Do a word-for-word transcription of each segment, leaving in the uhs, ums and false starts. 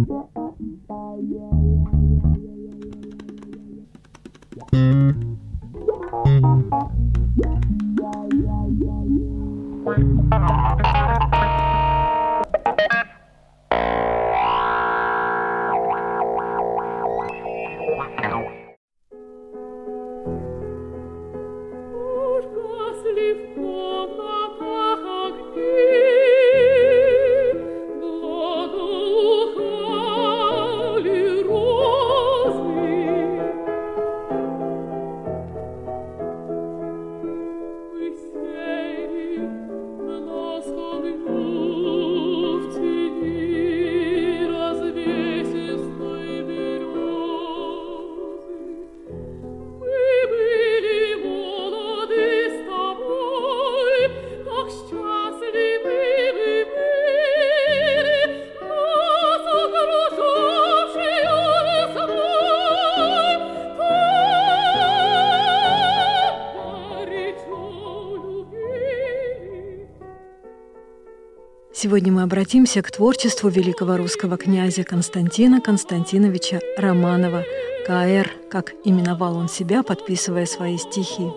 Сегодня мы обратимся к творчеству великого русского князя Константина Константиновича Романова, ка эр, как именовал он себя, подписывая свои стихи.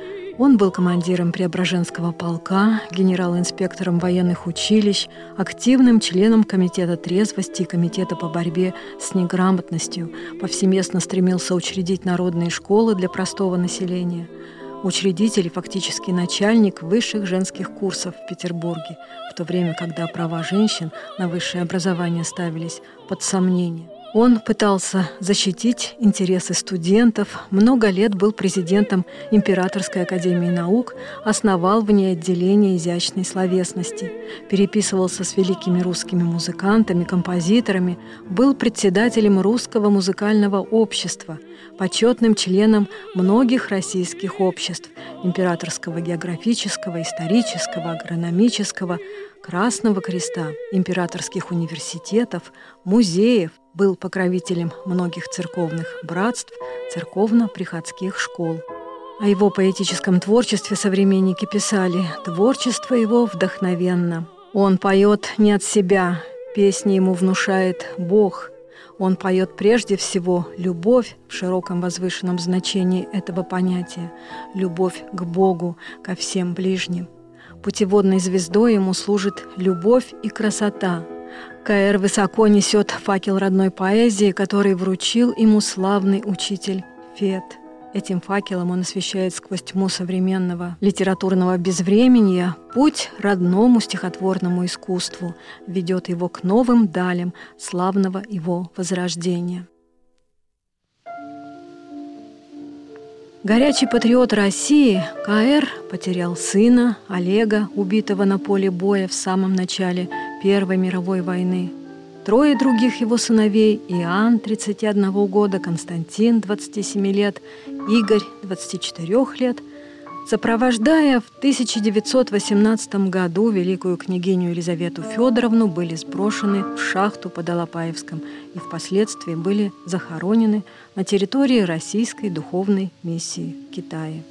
Он был командиром Преображенского полка, генерал-инспектором военных училищ, активным членом Комитета трезвости и Комитета по борьбе с неграмотностью, повсеместно стремился учредить народные школы для простого населения. Учредитель и фактически начальник высших женских курсов в Петербурге, в то время, когда права женщин на высшее образование ставились под сомнение. Он пытался защитить интересы студентов, много лет был президентом Императорской академии наук, основал в ней отделение изящной словесности, переписывался с великими русскими музыкантами, композиторами, был председателем Русского музыкального общества, почетным членом многих российских обществ – Императорского географического, исторического, агрономического, Красного Креста, императорских университетов, музеев, был покровителем многих церковных братств, церковно-приходских школ. О его поэтическом творчестве современники писали: «Творчество его вдохновенно. Он поет не от себя, песни ему внушает Бог. Он поет прежде всего любовь в широком возвышенном значении этого понятия, любовь к Богу, ко всем ближним. Путеводной звездой ему служит любовь и красота. ка эр высоко несет факел родной поэзии, который вручил ему славный учитель Фет. Этим факелом он освещает сквозь тьму современного литературного безвременья путь родному стихотворному искусству, ведет его к новым далям славного его возрождения». Горячий патриот России, ка эр потерял сына Олега, убитого на поле боя в самом начале Первой мировой войны. Трое других его сыновей – Иоанн, тридцати одного года, Константин, двадцати семи лет, Игорь, двадцати четырёх лет, сопровождая в тысяча девятьсот восемнадцатом году великую княгиню Елизавету Федоровну, были сброшены в шахту под Алапаевском и впоследствии были захоронены на территории Российской духовной миссии в Китае.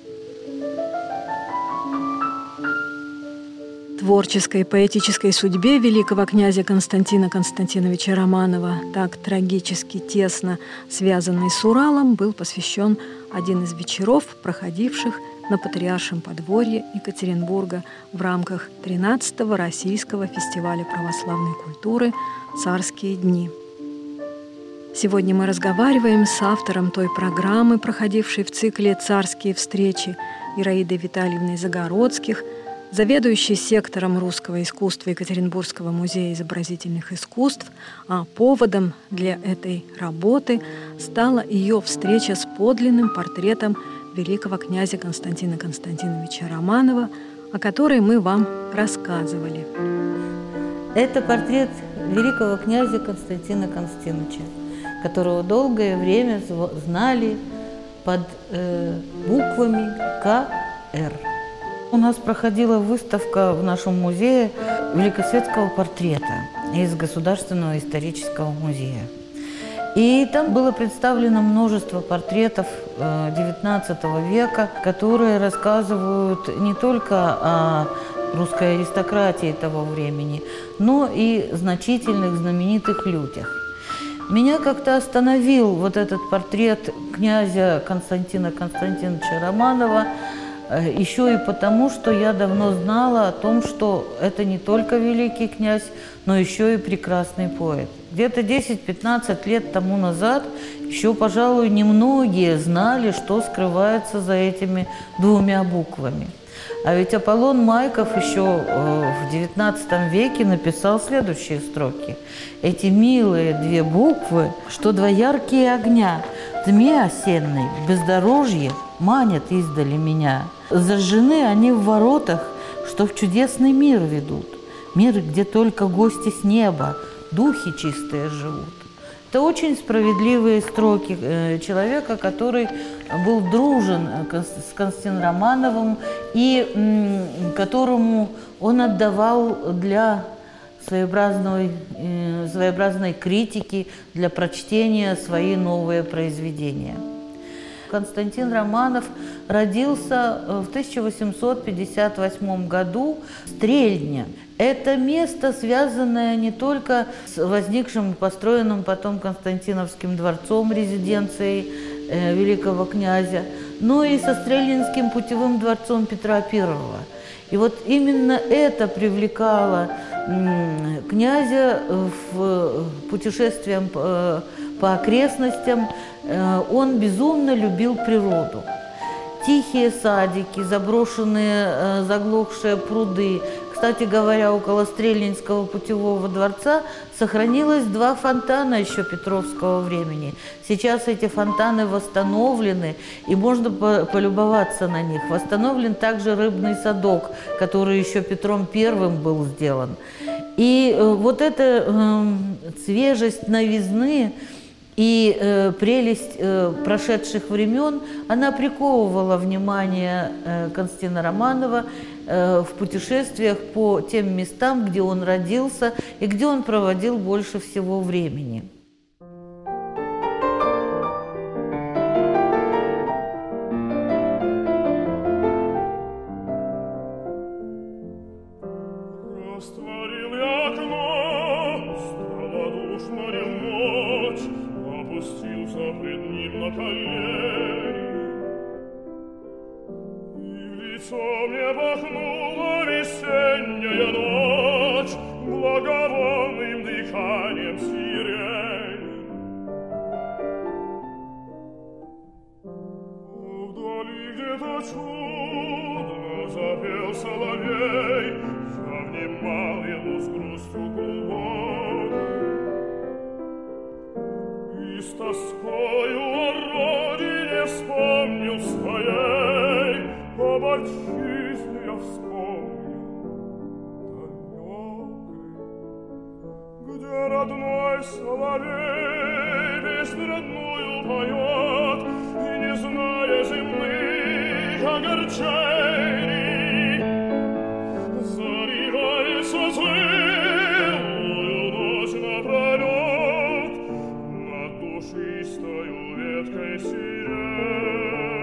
Творческой и поэтической судьбе великого князя Константина Константиновича Романова, так трагически тесно связанный с Уралом, был посвящен один из вечеров, проходивших на Патриаршем подворье Екатеринбурга в рамках тринадцатого Российского фестиваля православной культуры «Царские дни». Сегодня мы разговариваем с автором той программы, проходившей в цикле «Царские встречи», Ираидой Витальевной Загородских, заведующей сектором русского искусства Екатеринбургского музея изобразительных искусств, а поводом для этой работы стала ее встреча с подлинным портретом великого князя Константина Константиновича Романова, о которой мы вам рассказывали. Это портрет великого князя Константина Константиновича, которого долгое время знали под э, буквами ка эр. У нас проходила выставка в нашем музее великосветского портрета из Государственного исторического музея. И там было представлено множество портретов девятнадцатого века, которые рассказывают не только о русской аристократии того времени, но и значительных, знаменитых людях. Меня как-то остановил вот этот портрет князя Константина Константиновича Романова, еще и потому, что я давно знала о том, что это не только великий князь, но еще и прекрасный поэт. Где-то десять-пятнадцать лет тому назад еще, пожалуй, немногие знали, что скрывается за этими двумя буквами. А ведь Аполлон Майков еще в девятнадцатом веке написал следующие строки. Эти милые две буквы, что два яркие огня, тьме осенней, бездорожье, манят издали меня. Зажжены они в воротах, что в чудесный мир ведут. Мир, где только гости с неба, духи чистые живут. Это очень справедливые строки человека, который был дружен с Константином Романовым и которому он отдавал для своеобразной, своеобразной критики, для прочтения свои новые произведения. Константин Романов родился в тысяча восемьсот пятьдесят восьмом году в Стрельне. Это место, связанное не только с возникшим и построенным потом Константиновским дворцом, резиденцией э, великого князя, но и со Стрельнинским путевым дворцом Петра Первого. И вот именно это привлекало м, князя в путешествиях по, по окрестностям. Э, он безумно любил природу. Тихие садики, заброшенные, э, заглохшие пруды. Кстати говоря, около Стрельнинского путевого дворца сохранилось два фонтана еще петровского времени. Сейчас эти фонтаны восстановлены, и можно полюбоваться на них. Восстановлен также рыбный садок, который еще Петром Первым был сделан. И вот эта э, свежесть новизны и э, прелесть э, прошедших времен, она приковывала внимание э, Константина Романова э, в путешествиях по тем местам, где он родился и где он проводил больше всего времени. Мне пахнула весенняя ночь благовонным дыханием сирени. Вдали где-то чудно запел соловей, я внимал ему с грустью глубокой и с тоскою о родине вспомнил своей. Об отчизне я вспомнил далекой, где родной соловей беспредную поет, и не зная земных огорчений, заливается злую ночь напролет над душистою веткой сирени.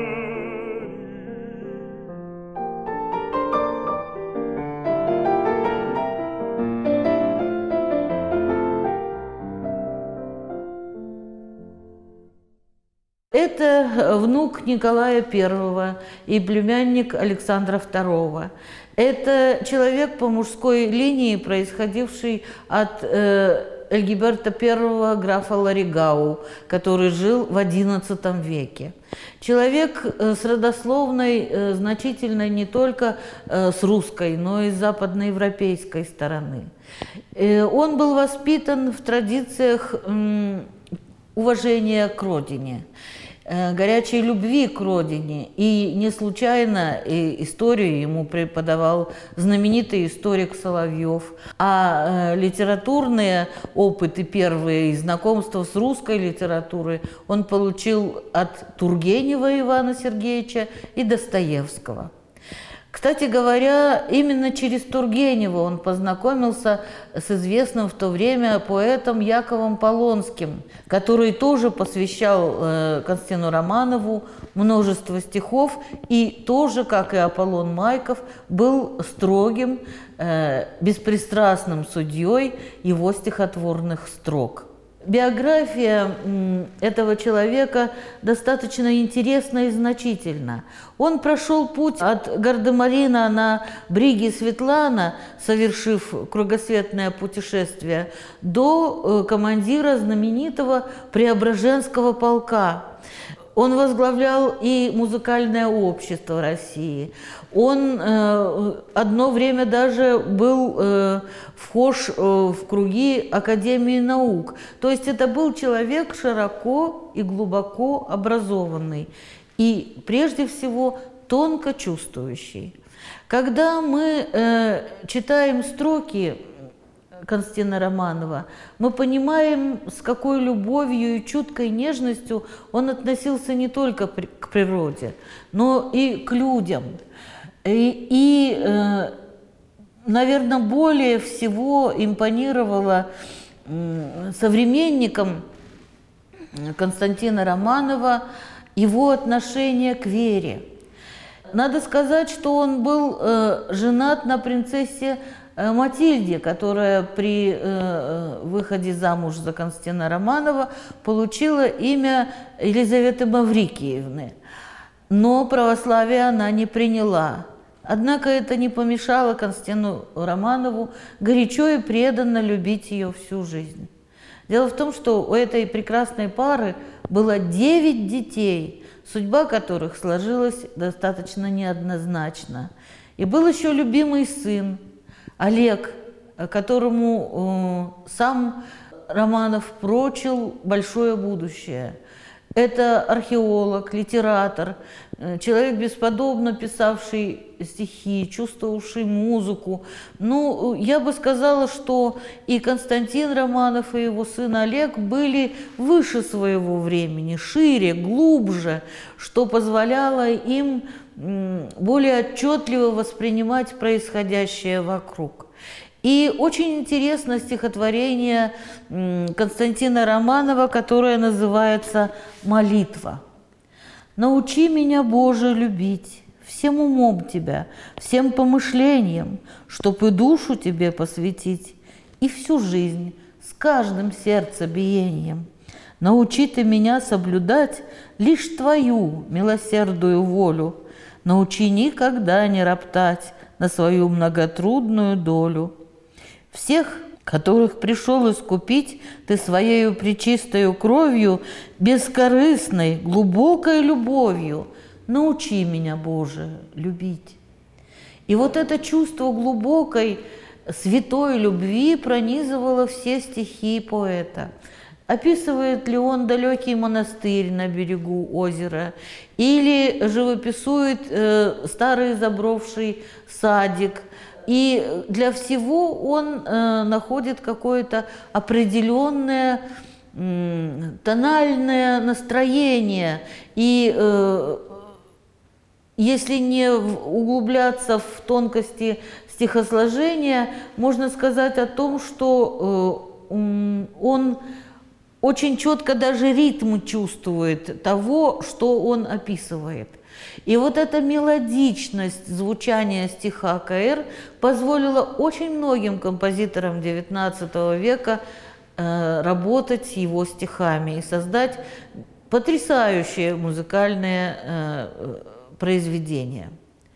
Это внук Николая Первого и племянник Александра Второго. Это человек по мужской линии, происходивший от э, Эльгиберта Первого графа Ларигау, который жил в одиннадцатом веке. Человек э, с родословной э, значительной не только э, с русской, но и с западноевропейской стороны. Э, он был воспитан в традициях э, уважения к родине, горячей любви к родине. И не случайно историю ему преподавал знаменитый историк Соловьев. А литературные опыты первые и знакомства с русской литературой он получил от Тургенева Ивана Сергеевича и Достоевского. Кстати говоря, именно через Тургенева он познакомился с известным в то время поэтом Яковом Полонским, который тоже посвящал э, Константину Романову множество стихов и тоже, как и Аполлон Майков, был строгим, э, беспристрастным судьей его стихотворных строк. биография этого человека достаточно интересна и значительна. Он прошел путь от Гардемарина на Бриге Светлана, совершив кругосветное путешествие, до командира знаменитого Преображенского полка. Он возглавлял и музыкальное общество России. Он э, одно время даже был э, вхож э, в круги Академии наук. То есть это был человек широко и глубоко образованный и, прежде всего, тонко чувствующий. Когда мы э, читаем строки Константина Романова, мы понимаем, с какой любовью и чуткой нежностью он относился не только к природе, но и к людям. И, и э, наверное, более всего импонировало э, современникам Константина Романова его отношение к вере. Надо сказать, что он был э, женат на принцессе Матильде, которая при э, выходе замуж за Константина Романова получила имя Елизаветы Маврикиевны. Но православие она не приняла. Однако это не помешало Константину Романову горячо и преданно любить ее всю жизнь. Дело в том, что у этой прекрасной пары было девять детей, судьба которых сложилась достаточно неоднозначно. И был еще любимый сын Олег, которому э, сам Романов прочил большое будущее. Это археолог, литератор, э, человек, бесподобно писавший стихи, чувствовавший музыку. Ну, я бы сказала, что и Константин Романов, и его сын Олег были выше своего времени, шире, глубже, что позволяло им более отчетливо воспринимать происходящее вокруг. И очень интересно стихотворение Константина Романова, которое называется «Молитва». «Научи меня, Боже, любить всем умом Тебя, всем помышлением, чтоб и душу Тебе посвятить, и всю жизнь с каждым сердцебиением. Научи Ты меня соблюдать лишь Твою милосердную волю, научи никогда не роптать на свою многотрудную долю. Всех, которых пришел искупить Ты своею пречистою кровью, бескорыстной, глубокой любовью, научи меня, Боже, любить». И вот это чувство глубокой, святой любви пронизывало все стихи поэта. Описывает ли он далекий монастырь на берегу озера или живописует э, старый заброшенный садик. И для всего он э, находит какое-то определенное э, тональное настроение. И э, если не углубляться в тонкости стихосложения, можно сказать о том, что э, он очень четко даже ритм чувствует того, что он описывает. И вот эта мелодичность звучания стиха ка эр позволила очень многим композиторам девятнадцатого века э, работать с его стихами и создать потрясающие музыкальные э, произведения.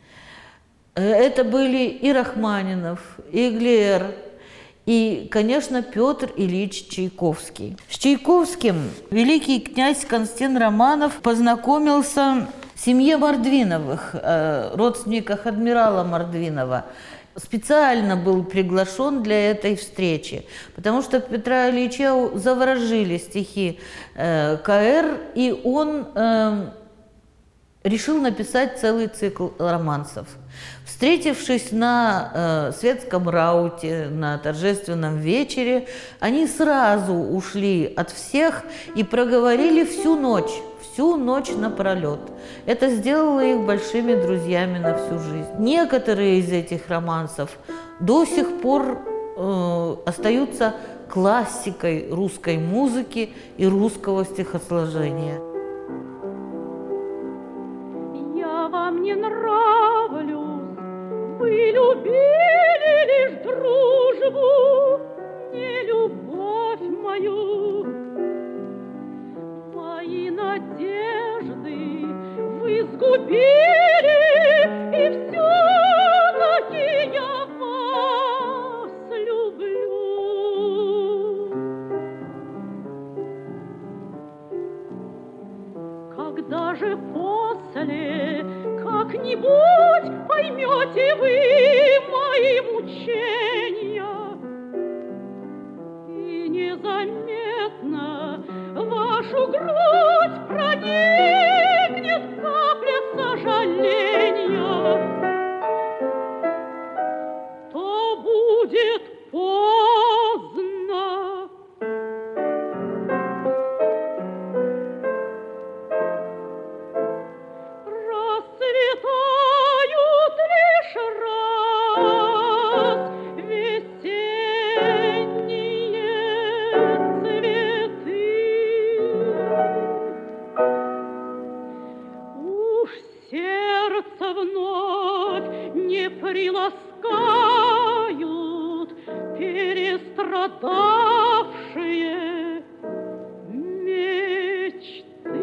Это были и Рахманинов, и Глиер, и, конечно, Петр Ильич Чайковский. С Чайковским великий князь Константин Романов познакомился в семье Мордвиновых, родственниках адмирала Мордвинова. Специально был приглашен для этой встречи, потому что Петра Ильича заворожили стихи ка эр, и он решил написать целый цикл романсов. Встретившись на э, светском рауте, на торжественном вечере, они сразу ушли от всех и проговорили всю ночь, всю ночь напролет. Это сделало их большими друзьями на всю жизнь. Некоторые из этих романсов до сих пор э, остаются классикой русской музыки и русского стихосложения. Я вам не нравлюсь, вы любили лишь дружбу, не любовь мою. уже после как-нибудь поймете вы мои мучения, и незаметно вашу грудь проникнет капля сожаления, то будет поздно. Расцветают лишь раз весенние цветы. Уж сердце вновь не приласкают перестрадавшие мечты.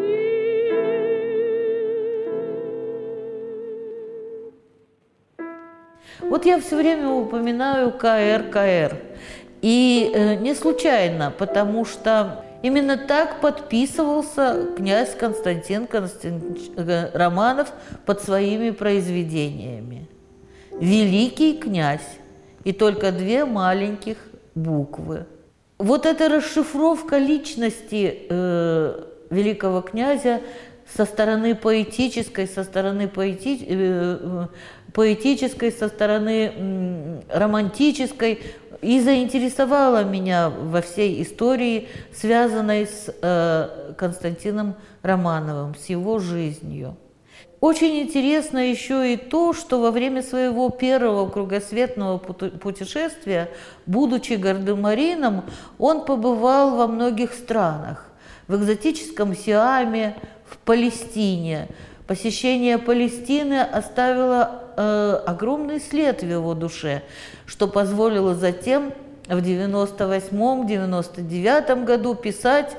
Вот я все время упоминаю КР, КР. И э, не случайно, потому что именно так подписывался князь Константин Константинович Романов под своими произведениями. Великий князь. И только две маленьких буквы. Вот эта расшифровка личности э, великого князя со стороны поэтической, со стороны поэти... э, поэтической, со стороны м, романтической и заинтересовала меня во всей истории, связанной с э, Константином Романовым, с его жизнью. Очень интересно еще и то, что во время своего первого кругосветного путешествия, будучи гардемарином, он побывал во многих странах. В экзотическом Сиаме, в Палестине. Посещение Палестины оставило э, огромный след в его душе, что позволило затем в девяносто восьмом — девяносто девятом году писать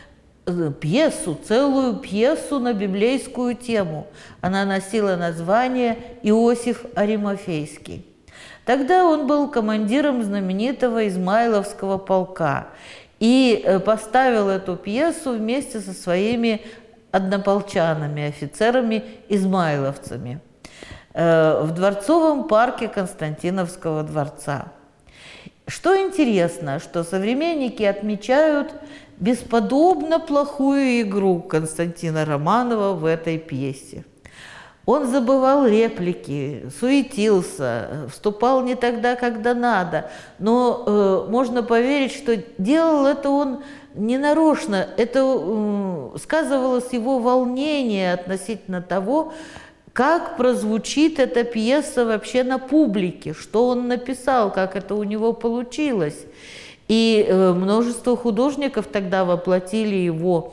пьесу, целую пьесу на библейскую тему. Она носила название «Иосиф Аримафейский». Тогда он был командиром знаменитого Измайловского полка и поставил эту пьесу вместе со своими однополчанами, офицерами-измайловцами в Дворцовом парке Константиновского дворца. Что интересно, что современники отмечают бесподобно плохую игру Константина Романова в этой пьесе. Он забывал реплики, суетился, вступал не тогда, когда надо. Но э, можно поверить, что делал это он не нарочно. Это э, сказывалось его волнение относительно того, как прозвучит эта пьеса вообще на публике, что он написал, как это у него получилось. И э, множество художников тогда воплотили его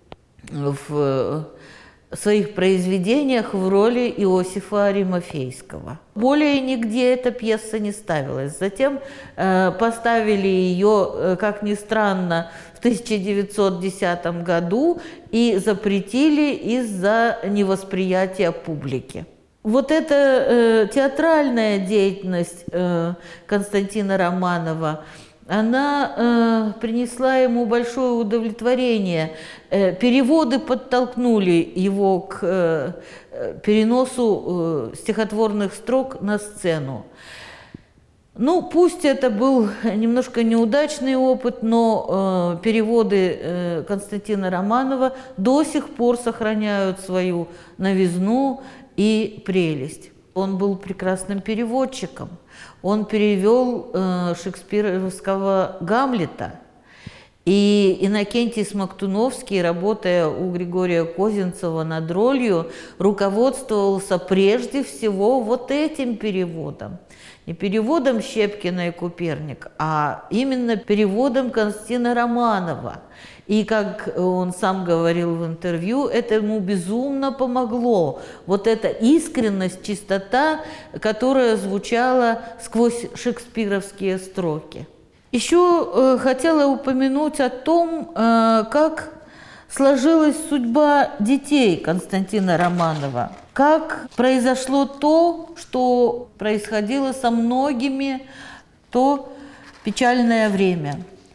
в своих произведениях в роли Иосифа Аримафейского. Более нигде эта пьеса не ставилась. Затем э, поставили ее, э, как ни странно, в тысяча девятьсот десятом году и запретили из-за невосприятия публики. Вот эта э, театральная деятельность э, Константина Романова, она э, принесла ему большое удовлетворение. Э, переводы подтолкнули его к э, переносу э, стихотворных строк на сцену. Ну, пусть это был немножко неудачный опыт, но э, переводы э, Константина Романова до сих пор сохраняют свою новизну и прелесть. Он был прекрасным переводчиком. Он перевел э, шекспировского «Гамлета». И Иннокентий Смоктуновский, работая у Григория Козинцева над ролью, руководствовался прежде всего вот этим переводом. Не переводом Щепкина и Куперник, а именно переводом Константина Романова. И, как он сам говорил в интервью, это ему безумно помогло. Вот эта искренность, чистота, которая звучала сквозь шекспировские строки. Еще э, хотела упомянуть о том, э, как сложилась судьба детей Константина Романова. Как произошло то, что происходило со многими в то печальное время.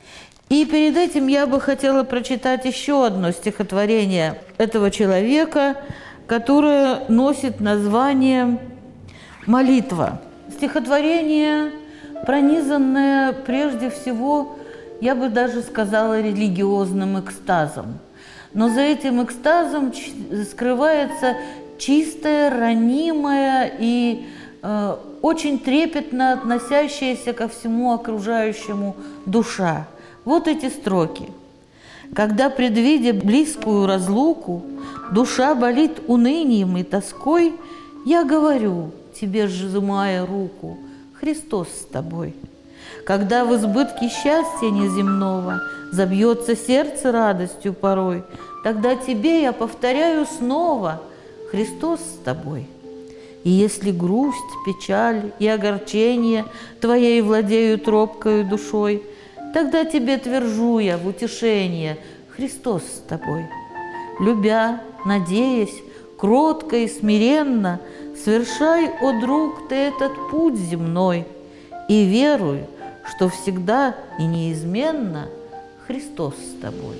И перед этим я бы хотела прочитать еще одно стихотворение этого человека, которое носит название «Молитва». Стихотворение, пронизанное прежде всего, я бы даже сказала, религиозным экстазом. Но за этим экстазом скрывается чистая, ранимая и э, очень трепетно относящаяся ко всему окружающему душа. Вот эти строки. «Когда, предвидя близкую разлуку, душа болит унынием и тоской, я говорю тебе, сжимая руку, Христос с тобой. Когда в избытке счастья неземного забьется сердце радостью порой, тогда тебе я повторяю снова, Христос с тобой. И если грусть, печаль и огорчение твоей владеют робкою душой, тогда тебе твержу я в утешение, Христос с тобой. Любя, надеясь, кротко и смиренно, совершай, о друг, ты этот путь земной, и веруй, что всегда и неизменно Христос с тобой».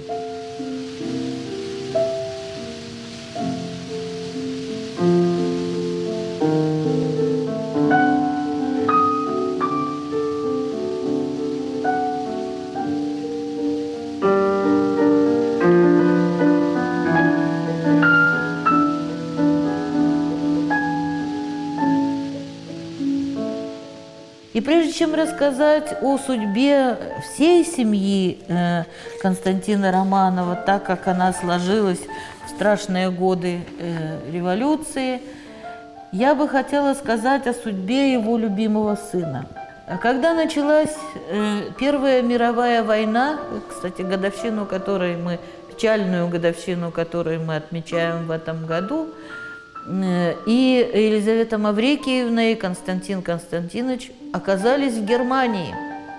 И прежде чем рассказать о судьбе всей семьи э, Константина Романова, так как она сложилась в страшные годы э, революции, я бы хотела сказать о судьбе его любимого сына. Когда началась э, Первая мировая война, кстати, годовщину которой мы, печальную годовщину которой мы отмечаем в этом году, и Елизавета Маврикиевна и Константин Константинович оказались в Германии.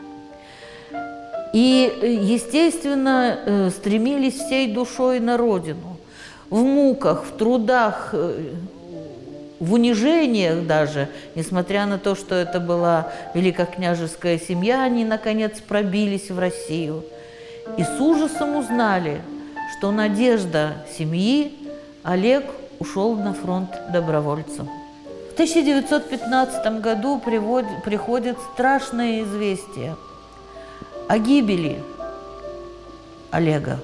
И, естественно, стремились всей душой на родину. В муках, в трудах, в унижениях даже, несмотря на то, что это была великокняжеская семья, они, наконец, пробились в Россию. И с ужасом узнали, что надежда семьи Олег ушел на фронт добровольцем. В тысяча девятьсот пятнадцатом году приводит, приходит страшное известие о гибели Олега.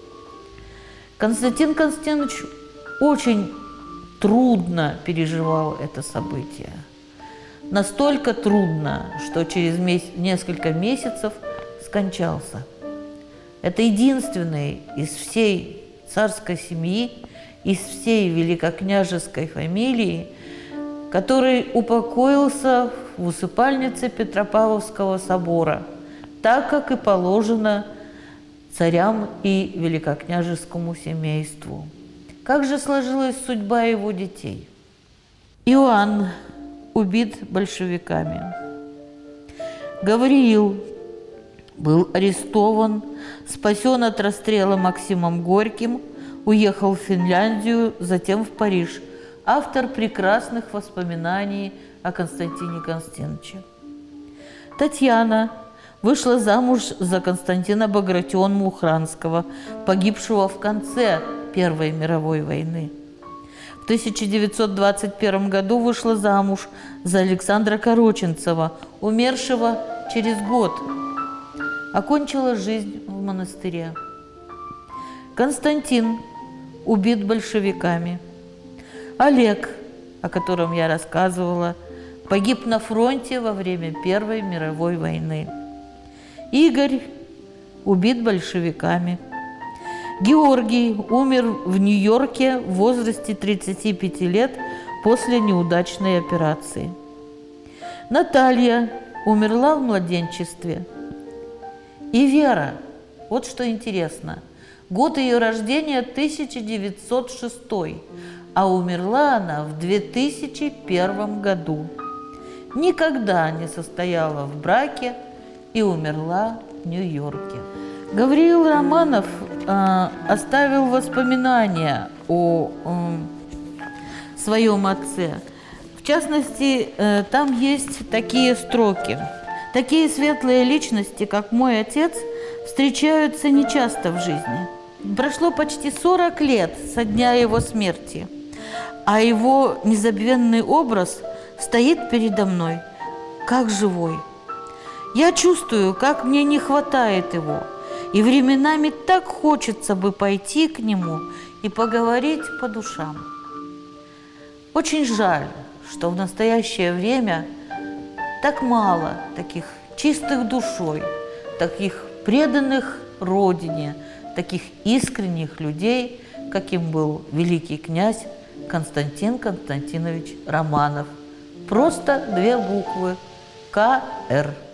Константин Константинович очень трудно переживал это событие. Настолько трудно, что через месяц, несколько месяцев скончался. Это единственный из всей царской семьи, из всей великокняжеской фамилии, который упокоился в усыпальнице Петропавловского собора, так, как и положено царям и великокняжескому семейству. Как же сложилась судьба его детей? Иоанн убит большевиками. Гавриил был арестован, спасен от расстрела Максимом Горьким, уехал в Финляндию, затем в Париж. Автор прекрасных воспоминаний о Константине Константиновиче. Татьяна вышла замуж за Константина Багратион-Мухранского, погибшего в конце Первой мировой войны. В тысяча девятьсот двадцать первом году вышла замуж за Александра Короченцева, умершего через год. Окончила жизнь в монастыре. Константин убит большевиками. Олег, о котором я рассказывала, погиб на фронте во время Первой мировой войны. Игорь убит большевиками. Георгий умер в Нью-Йорке в возрасте тридцати пяти лет после неудачной операции. Наталья умерла в младенчестве. И Вера, вот что интересно, год ее рождения тысяча девятьсот шестой, а умерла она в две тысячи первом году. Никогда не состояла в браке и умерла в Нью-Йорке. Гавриил Романов э, оставил воспоминания о э, своем отце. В частности, э, там есть такие строки. «Такие светлые личности, как мой отец, встречаются нечасто в жизни. Прошло почти сорок лет со дня его смерти, а его незабвенный образ стоит передо мной, как живой. Я чувствую, как мне не хватает его, и временами так хочется бы пойти к нему и поговорить по душам. Очень жаль, что в настоящее время так мало таких чистых душой, таких преданных Родине, таких искренних людей, каким был великий князь Константин Константинович Романов. Просто две буквы – К Р.